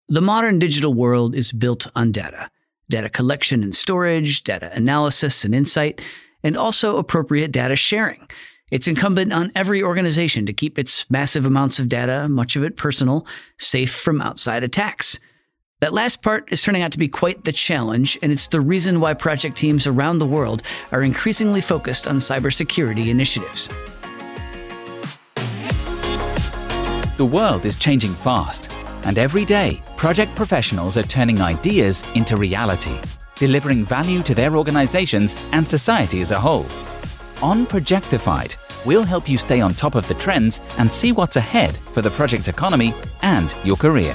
The modern digital world is built on data. Data collection and storage, data analysis and insight, and also appropriate data sharing. It's incumbent on every organization to keep its massive amounts of data, much of it personal, safe from outside attacks. That last part is turning out to be quite the challenge, and it's the reason why project teams around the world are increasingly focused on cybersecurity initiatives. The world is changing fast, and every day, project professionals are turning ideas into reality, delivering value to their organizations and society as a whole. On Projectified, we'll help you stay on top of the trends and see what's ahead for the project economy and your career.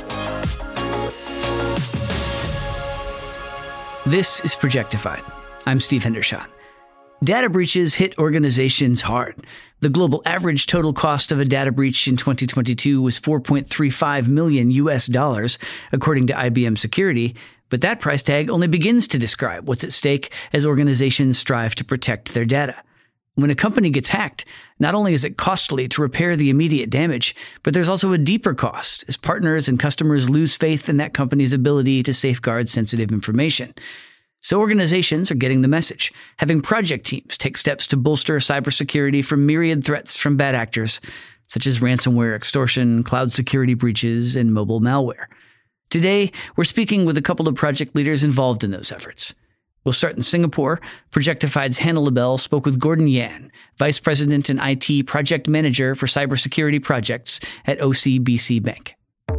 This is Projectified. I'm Steve Hendershot. Data breaches hit organizations hard. The global average total cost of a data breach in 2022 was $4.35 million US, according to IBM Security, but that price tag only begins to describe what's at stake as organizations strive to protect their data. When a company gets hacked, not only is it costly to repair the immediate damage, but there's also a deeper cost as partners and customers lose faith in that company's ability to safeguard sensitive information. So organizations are getting the message, having project teams take steps to bolster cybersecurity from myriad threats from bad actors, such as ransomware extortion, cloud security breaches, and mobile malware. Today, we're speaking with a couple of project leaders involved in those efforts. We'll start in Singapore. Projectified's Hannah LaBelle spoke with Gordon Yan, Vice President and IT Project Manager for Cybersecurity Projects at OCBC Bank.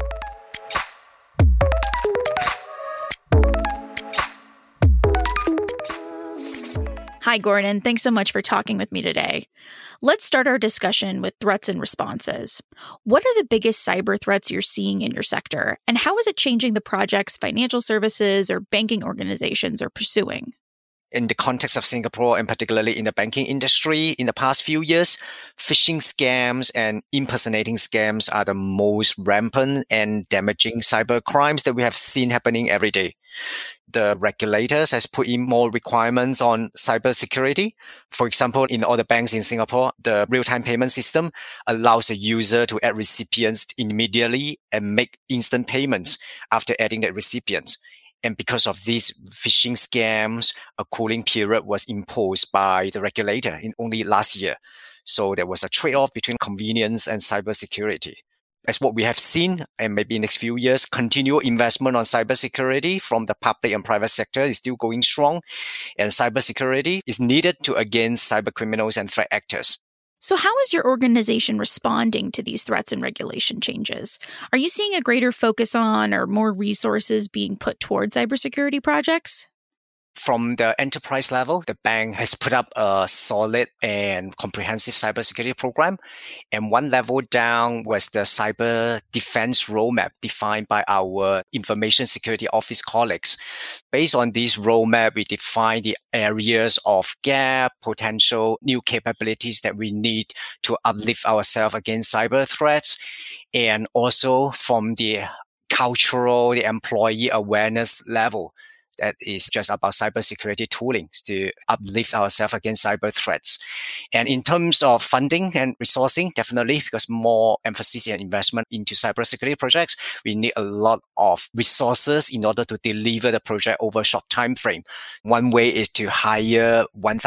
Hi, Gordon. Thanks so much for talking with me today. Let's start our discussion with threats and responses. What are the biggest cyber threats you're seeing in your sector, and how is it changing the projects financial services or banking organizations are pursuing? In the context of Singapore, and particularly in the banking industry, in the past few years, phishing scams and impersonating scams are the most rampant and damaging cyber crimes that we have seen happening every day. The regulators has put in more requirements on cybersecurity. For example, in all the banks in Singapore, the real-time payment system allows the user to add recipients immediately and make instant payments after adding the recipient. And because of these phishing scams, a cooling period was imposed by the regulator in only last year. So there was a trade-off between convenience and cybersecurity. As what we have seen, and maybe in the next few years, continual investment on cybersecurity from the public and private sector is still going strong. And cybersecurity is needed to against cyber criminals and threat actors. So how is your organization responding to these threats and regulation changes? Are you seeing a greater focus on or more resources being put towards cybersecurity projects? From the enterprise level, the bank has put up a solid and comprehensive cybersecurity program. And one level down was the cyber defense roadmap defined by our information security office colleagues. Based on this roadmap, we define the areas of gap, potential new capabilities that we need to uplift ourselves against cyber threats. And also from the cultural, the employee awareness level, that is just about cybersecurity tooling to uplift ourselves against cyber threats. And in terms of funding and resourcing, definitely, because more emphasis and investment into cybersecurity projects, we need a lot of resources in order to deliver the project over a short time frame. One way is to hire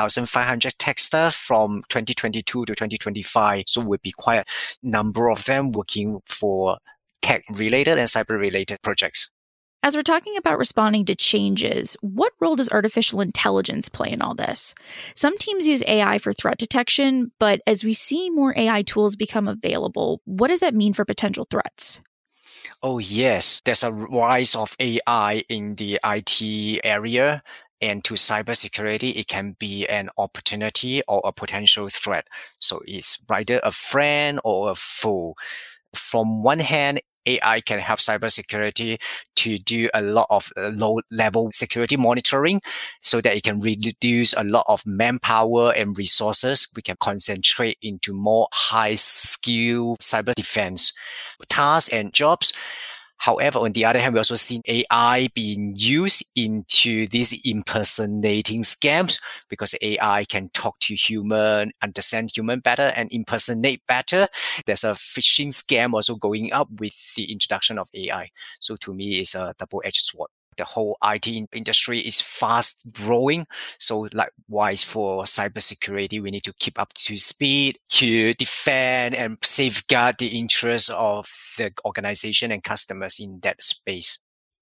1,500 tech staff from 2022 to 2025. So we'll be quite a number of them working for tech-related and cyber-related projects. As we're talking about responding to changes, what role does artificial intelligence play in all this? Some teams use AI for threat detection, but as we see more AI tools become available, what does that mean for potential threats? Oh, yes. There's a rise of AI in the IT area. And to cybersecurity, it can be an opportunity or a potential threat. So it's either a friend or a foe. From one hand, AI can help cybersecurity to do a lot of low-level security monitoring so that it can reduce a lot of manpower and resources. We can concentrate into more high-skill cyber defense tasks and jobs. However, on the other hand, we also see AI being used into these impersonating scams because AI can talk to human, understand human better, and impersonate better. There's a phishing scam also going up with the introduction of AI. So to me, it's a double-edged sword. The whole IT industry is fast growing. So likewise for cybersecurity, we need to keep up to speed to defend and safeguard the interests of the organization and customers in that space.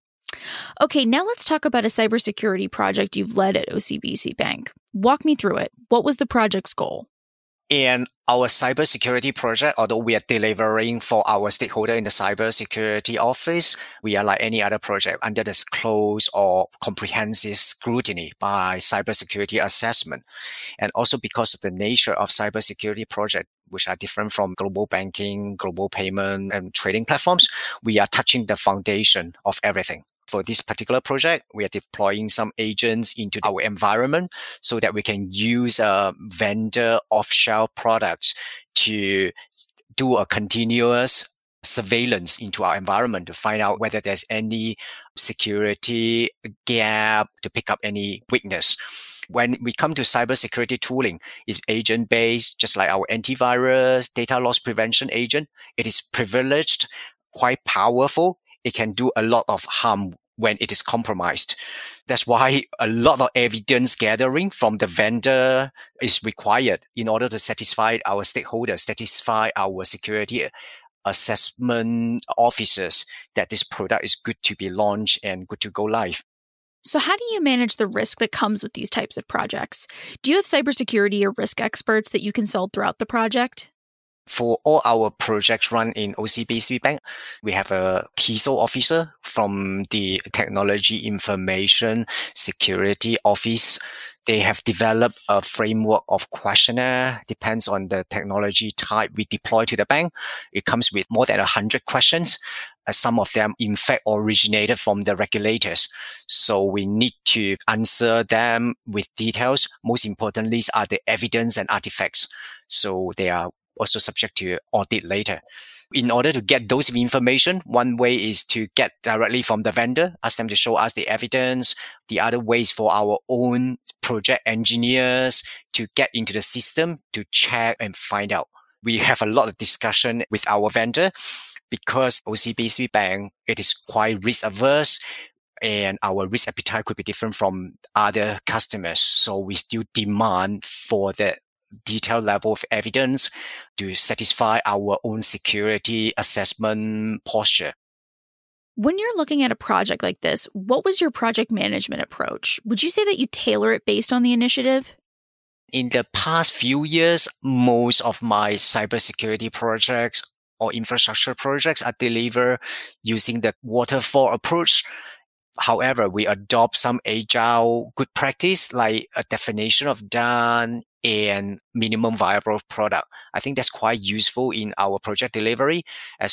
Okay, now let's talk about a cybersecurity project you've led at OCBC Bank. Walk me through it. What was the project's goal? In our cybersecurity project, although we are delivering for our stakeholder in the cybersecurity office, we are like any other project under this close or comprehensive scrutiny by cybersecurity assessment. And also because of the nature of cybersecurity project, which are different from global banking, global payment, and trading platforms, we are touching the foundation of everything. For this particular project, we are deploying some agents into our environment so that we can use vendor off-shelf products to do a continuous surveillance into our environment to find out whether there's any security gap, to pick up any weakness. When we come to cybersecurity tooling, it's agent-based, just like our antivirus, data loss prevention agent. It is privileged, quite powerful. It can do a lot of harm when it is compromised. That's why a lot of evidence gathering from the vendor is required in order to satisfy our stakeholders, satisfy our security assessment officers that this product is good to be launched and good to go live. So how do you manage the risk that comes with these types of projects? Do you have cybersecurity or risk experts that you consult throughout the project? For all our projects run in OCBC Bank, we have a TISO officer from the Technology Information Security Office. They have developed a framework of questionnaire, depends on the technology type we deploy to the bank. It comes with more than 100 questions. Some of them, in fact, originated from the regulators. So we need to answer them with details. Most importantly are the evidence and artifacts. So they are also subject to audit later. In order to get those information, one way is to get directly from the vendor, ask them to show us the evidence. The other way is for our own project engineers to get into the system to check and find out. We have a lot of discussion with our vendor because OCBC Bank, it is quite risk averse and our risk appetite could be different from other customers. So we still demand for the detailed level of evidence to satisfy our own security assessment posture. When you're looking at a project like this, what was your project management approach? Would you say that you tailor it based on the initiative? In the past few years, most of my cybersecurity projects or infrastructure projects are delivered using the waterfall approach. However, we adopt some agile good practice like a definition of done and minimum viable product. I think that's quite useful in our project delivery. As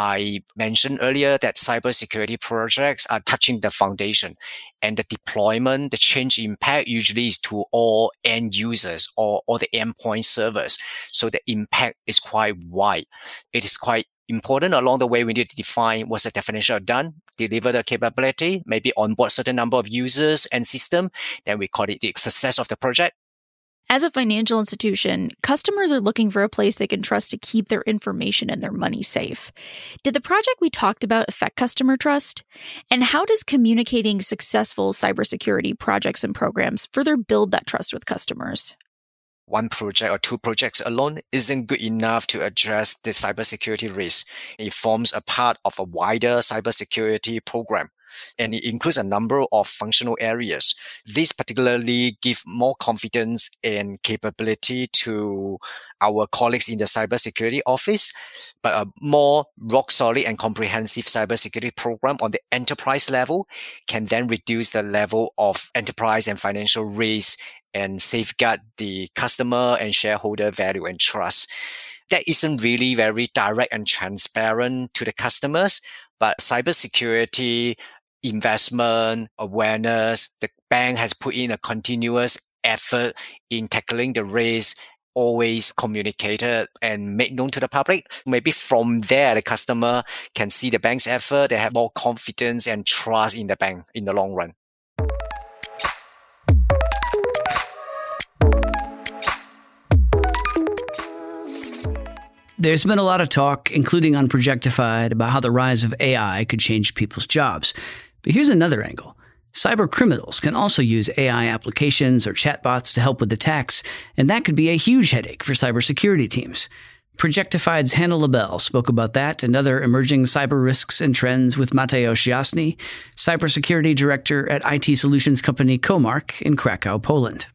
I mentioned earlier, that cybersecurity projects are touching the foundation and the deployment, the change impact usually is to all end users or all the endpoint servers. So the impact is quite wide. It is quite important along the way. We need to define what's the definition of done, deliver the capability, maybe onboard certain number of users and system. Then we call it the success of the project. As a financial institution, customers are looking for a place they can trust to keep their information and their money safe. Did the project we talked about affect customer trust? And how does communicating successful cybersecurity projects and programs further build that trust with customers? One project or two projects alone isn't good enough to address the cybersecurity risk. It forms a part of a wider cybersecurity program, and it includes a number of functional areas. This particularly give more confidence and capability to our colleagues in the cybersecurity office, but a more rock solid and comprehensive cybersecurity program on the enterprise level can then reduce the level of enterprise and financial risk and safeguard the customer and shareholder value and trust. That isn't really very direct and transparent to the customers, but cybersecurity investment awareness, the bank has put in a continuous effort in tackling the risk always communicated and made known to the public. Maybe from there, the customer can see the bank's effort, they have more confidence and trust in the bank in the long run. There's been a lot of talk, including on Projectified, about how the rise of AI could change people's jobs. But here's another angle. Cyber criminals can also use AI applications or chatbots to help with attacks, and that could be a huge headache for cybersecurity teams. Projectified's Hannah LaBelle spoke about that and other emerging cyber risks and trends with Mateusz Jasny, cybersecurity director at IT solutions company Comarch in Krakow, Poland.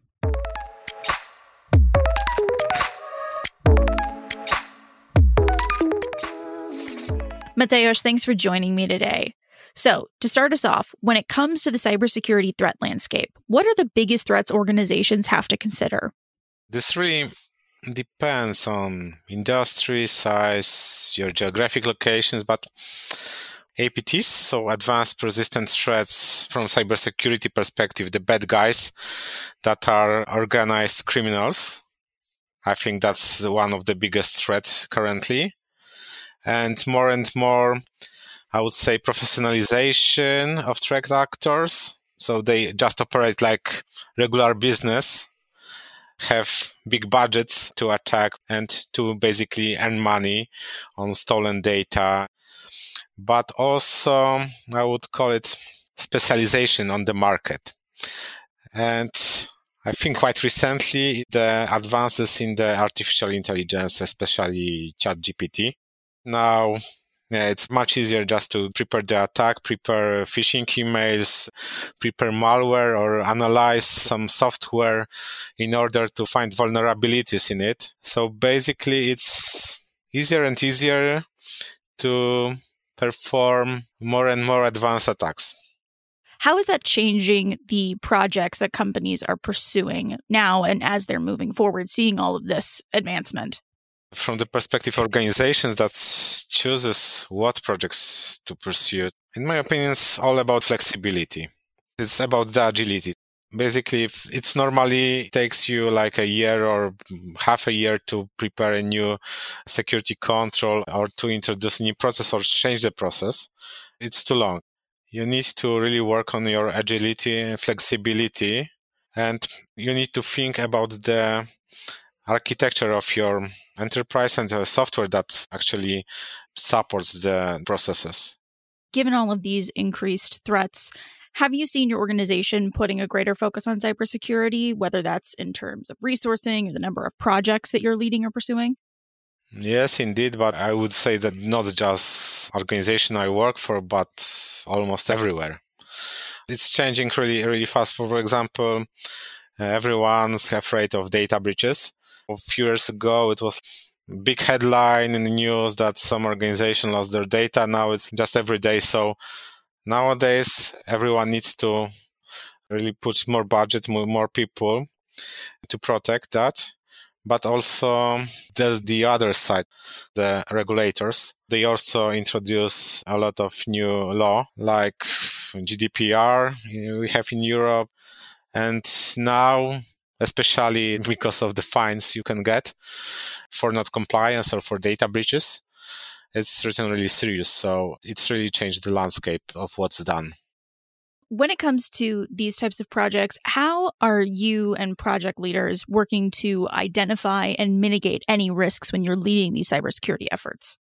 Mateusz, thanks for joining me today. So, to start us off, when it comes to the cybersecurity threat landscape, what are the biggest threats organizations have to consider? This really depends on industry, size, your geographic locations, but APTs, so advanced persistent threats from cybersecurity perspective, the bad guys that are organized criminals. I think that's one of the biggest threats currently. And more, I would say, professionalization of threat actors. So they just operate like regular business, have big budgets to attack and to basically earn money on stolen data. But also, I would call it specialization on the market. And I think quite recently, the advances in the artificial intelligence, especially ChatGPT. Now, it's much easier just to prepare the attack, prepare phishing emails, prepare malware, or analyze some software in order to find vulnerabilities in it. So basically, it's easier and easier to perform more and more advanced attacks. How is that changing the projects that companies are pursuing now and as they're moving forward, seeing all of this advancement? From the perspective of organizations that chooses what projects to pursue, in my opinion, it's all about flexibility. It's about the agility. Basically, if it's normally takes you like a year or half a year to prepare a new security control or to introduce a new process or change the process, it's too long. You need to really work on your agility and flexibility, and you need to think about the architecture of your enterprise and the software that actually supports the processes. Given all of these increased threats, have you seen your organization putting a greater focus on cybersecurity, whether that's in terms of resourcing or the number of projects that you're leading or pursuing? Yes, indeed. But I would say that not just organization I work for, but almost everywhere. It's changing really, really fast. For example, everyone's afraid of data breaches. A few years ago, it was a big headline in the news that some organization lost their data. Now it's just every day. So nowadays, everyone needs to really put more budget, more people to protect that. But also, there's the other side, the regulators. They also introduce a lot of new law, like GDPR we have in Europe. And now, especially because of the fines you can get for not compliance or for data breaches, it's written really serious. So it's really changed the landscape of what's done. When it comes to these types of projects, how are you and project leaders working to identify and mitigate any risks when you're leading these cybersecurity efforts?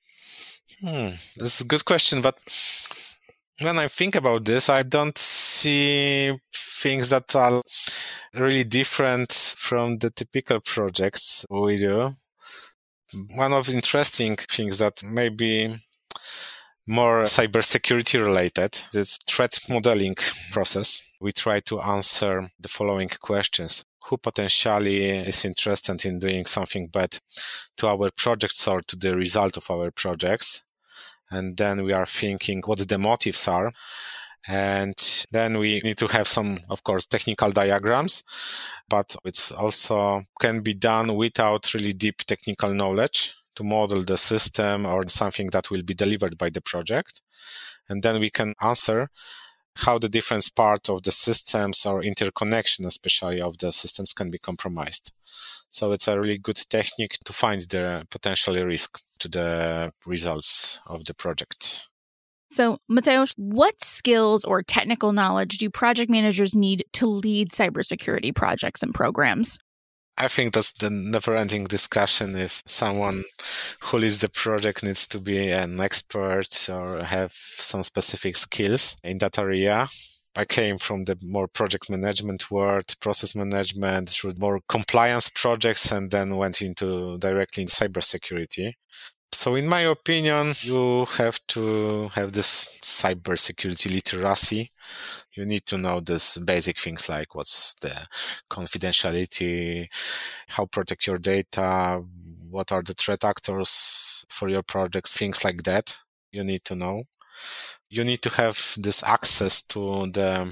That's a good question. But when I think about this, I don't see things that are really different from the typical projects we do. One of the interesting things that may be more cybersecurity related is threat modeling process. We try to answer the following questions. Who potentially is interested in doing something bad to our projects or to the result of our projects? And then we are thinking what the motives are. And then we need to have some, of course, technical diagrams, but it's also can be done without really deep technical knowledge to model the system or something that will be delivered by the project. And then we can answer how the different parts of the systems or interconnection, especially of the systems, can be compromised. So it's a really good technique to find the potential risk to the results of the project. So, Mateusz, what skills or technical knowledge do project managers need to lead cybersecurity projects and programs? I think that's the never-ending discussion if someone who leads the project needs to be an expert or have some specific skills in that area. I came from the more project management world, process management, through more compliance projects, and then went directly in cybersecurity. So in my opinion, you have to have this cybersecurity literacy. You need to know these basic things like what's the confidentiality, how protect your data, what are the threat actors for your projects, things like that. You need to know. You need to have this access to the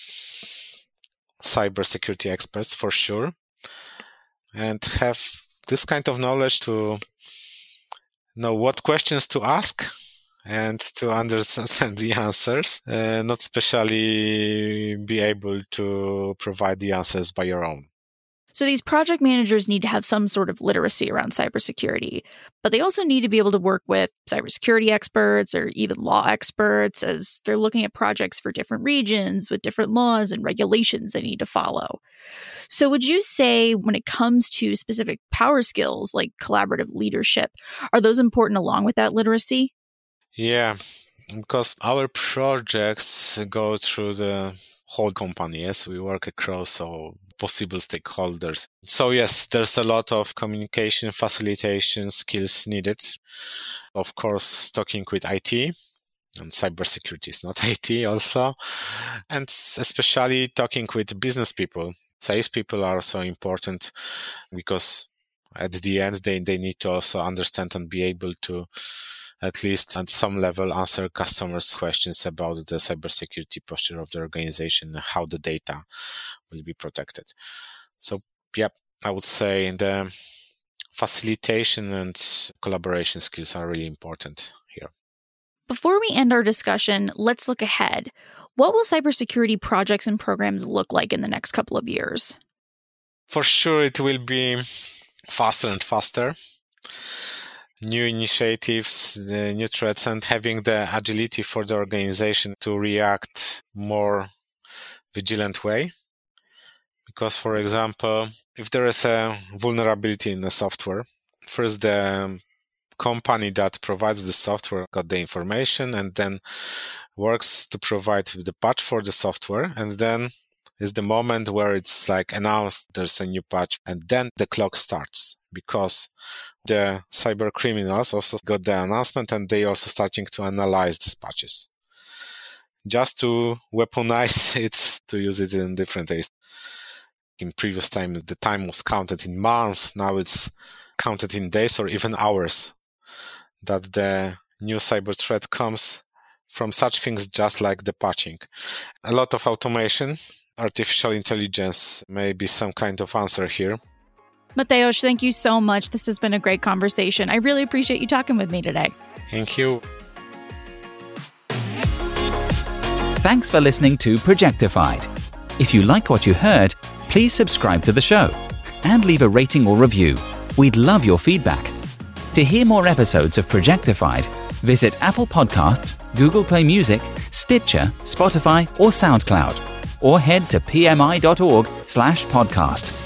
cybersecurity experts for sure, and have this kind of knowledge to know what questions to ask and to understand the answers, not especially be able to provide the answers by your own. So these project managers need to have some sort of literacy around cybersecurity, but they also need to be able to work with cybersecurity experts or even law experts as they're looking at projects for different regions with different laws and regulations they need to follow. So would you say when it comes to specific power skills like collaborative leadership, are those important along with that literacy? Yeah, because our projects go through the whole company. Yes, we work across all possible stakeholders. So yes, there's a lot of communication, facilitation skills needed. Of course, talking with IT, and cybersecurity is not IT also, and especially talking with business people. Sales people are also important because at the end, they need to also understand and be able to, at least at some level, answer customers' questions about the cybersecurity posture of the organization, how the data will be protected. So, yeah, I would say the facilitation and collaboration skills are really important here. Before we end our discussion, let's look ahead. What will cybersecurity projects and programs look like in the next couple of years? For sure, it will be faster and faster. New initiatives, the new threats, and having the agility for the organization to react more vigilant way. Because, for example, if there is a vulnerability in the software, first the company that provides the software got the information and then works to provide the patch for the software, and then is the moment where it's like announced there's a new patch, and then the clock starts because the cyber criminals also got the announcement and they also starting to analyze these patches. Just to weaponize it, to use it in different ways. In previous time, the time was counted in months. Now it's counted in days or even hours that the new cyber threat comes from such things just like the patching. A lot of automation, artificial intelligence may be some kind of answer here. Mateusz, thank you so much. This has been a great conversation. I really appreciate you talking with me today. Thank you. Thanks for listening to Projectified. If you like what you heard, please subscribe to the show and leave a rating or review. We'd love your feedback. To hear more episodes of Projectified, visit Apple Podcasts, Google Play Music, Stitcher, Spotify, or SoundCloud, or head to pmi.org/podcast.